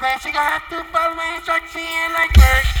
She got to follow me, so she ain't like her.